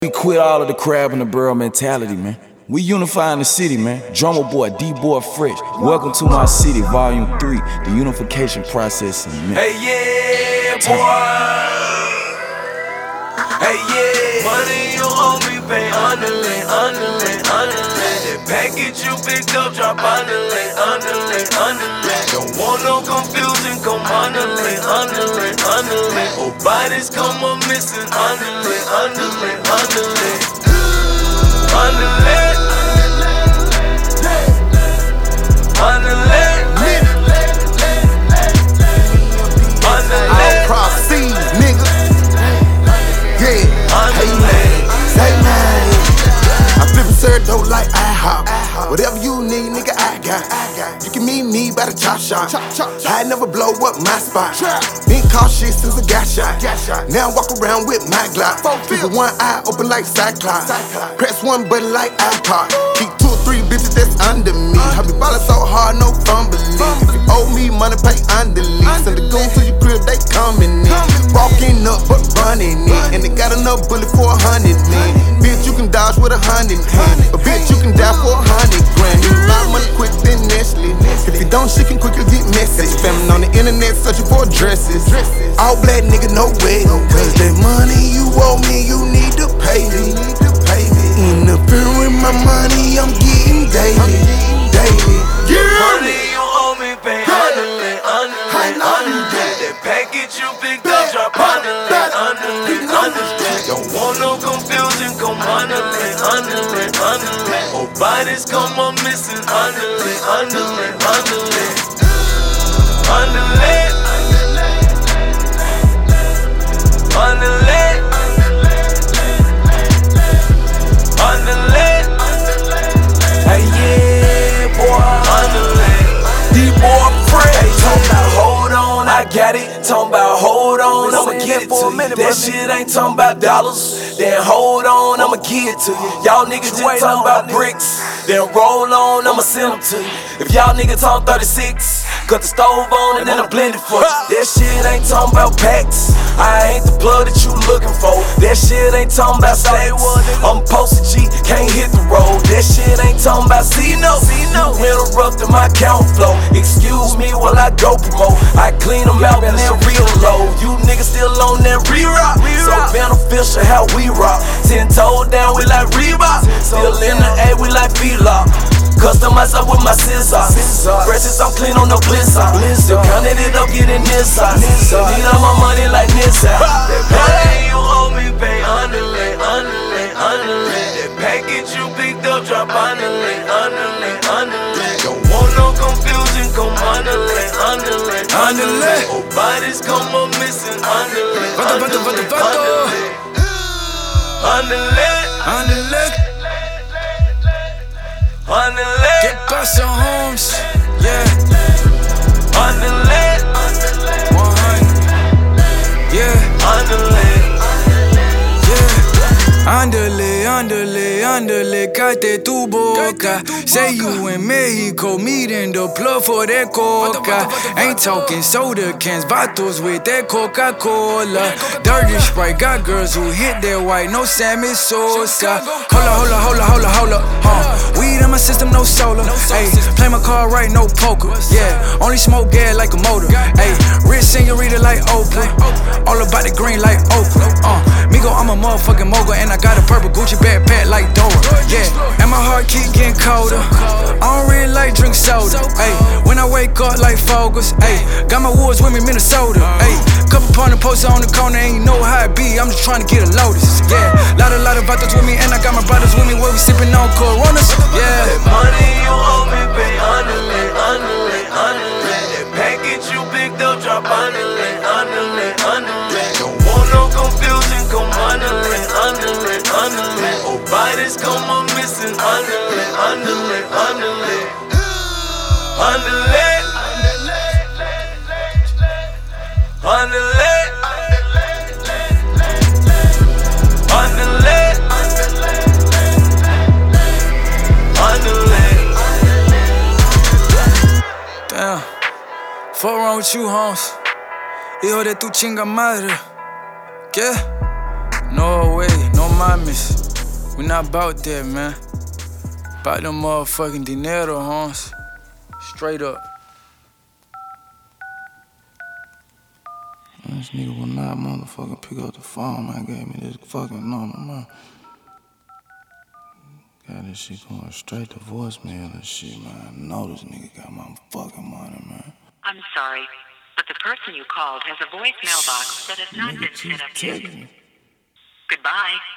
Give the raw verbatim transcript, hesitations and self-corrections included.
We quit all of the crab and the barrel mentality, man. We unifying the city, man. Drummer boy, D-boy fresh. Welcome to my city, volume three. The unification process. Man. Hey yeah, boy. Hey yeah. Money you owe me, pay underlay, underlay, underlay. That package you picked up, drop underlay, underlay, underlay. Don't want no confusion, come underlay, underlay, underlay. Oh, bodies come up missing, underlay, underlay, underlay. Underlay. Underlay. All proceeds, nigga. Yeah. Hey, say man. I flip and serve dope like IHOP. Whatever you need, nigga, I got. You can meet me by the chop shop. I never blow up my spot. Been caught shit since I got shot. Now I walk around with my Glock. Keep one eye open like Cyclops. Press one button like iPod. Keep two or three bitches that's under me. I be ballin' so hard, no fumbling. If you owe me money, pay under lease. Send the goons to your crib, they coming in. Walking up, but running in. And they got enough bullet for a hundred men. Bitch, you can dodge with a hundred hand. But bitch, you can die for a hundred grand. You buy money quick than Nestle. If you don't, shit can quickly get messy. Spamming on the internet, searching for dresses. All black nigga, no way. Cause that money you owe me, you need to pay me. Interfering with my money, I'm getting daily. Daily. Money you owe me, pay underlay, underlay, underlay. That package you picked up, drop underlay, underlay, underlay. Don't want no confusion, come underlay, underlay, underlay. Oh, bodies come up missing, underlay, underlay, underlay. Underlay. Underlay. Underlay. Hey yeah, boy. Underlay. D-boy fresh. Talking about hold on, I got it. Talking about hold on, I'ma get it to you. That shit ain't talking about dollars. Then hold on, I'ma get it to you. Y'all niggas just talking about bricks. Then roll on, I'ma send them to you. If y'all niggas talk thirty-six, cut the stove on and then I blend it for you. That shit ain't talking about packs. I ain't the blood that you looking for. That shit ain't talking about stacks. I'm posted G, can't hit the road. That shit ain't talking about C-No. You interrupting my count flow. Excuse me while I go promote. I clean them out and then real low. You niggas still on that re-rock. So beneficial how we rock. Ten toes down, we like Reebok. Still in the A, we like V-Lock. Customize up with my scissors. Brushes, I'm clean on the blizzard. Still counting it up, getting inside. Need all my money like Nissa. That money you owe me, pay underlay, underlay, underlay. That package you picked up, drop underlay, underlay, underlay. Don't want no confusion, come underlay, underlay, underlay. Oh, bodies come up missing, underlay, underlay, underlay. Underlay, underlay. Underlay. ¿Qué pasa, Holmes? Yeah. Underlay. one hundred. Yeah. Underlay. Yeah. Underlay, underlay, underlay, cállate tu boca. Say you in Mexico, meeting the plug for that coca. Ain't talking soda cans, bottles with that Coca-Cola. Dirty Sprite, got girls who hit that white, no Sammy Sosa. Hold up, hold up, hold up, hold up, hold up, huh? Weed in my system, no solar. Ayy, play my car right, no poker. Yeah, only smoke gas like a motor. Ayy, rich senorita like Oprah. All about the green like Oprah. Uh, Migo, I'm a motherfucking mogul, and I got a purple Gucci backpack like Dora. Yeah, and my heart keep getting colder. I don't really like drink soda. Ayy, when I wake up like Fogels. Ayy, got my woods with me, Minnesota. Ayy, couple partner posters on the corner, and you know how it be. I'm just trying to get a Lotus. Yeah, lot of lot of vatos with me, and I got my brothers with me, where we sipping on Coronas. Yeah. That money you owe me, pay underlay, underlay, underlay. That package you picked up, drop underlay, underlay, underlay. Don't want no confusion, come underlay, underlay, underlay. Oh, bodies come up missing, underlay, underlay, underlay. Underlay. Underlay. Underlay. Underlay. Damn, fuck wrong with you, Holmes? Hijo de tu chinga madre. ¿Qué? No way, no mames. We not about that, man. About them motherfucking dinero, Hans. Straight up. This nigga will not motherfucking pick up the phone, man. Gave me this fucking number, man. Got this shit going straight to voicemail and shit, man. I know this nigga got my fucking money, man. I'm sorry, but the person you called has a voicemail box that has not been set up yet. Goodbye.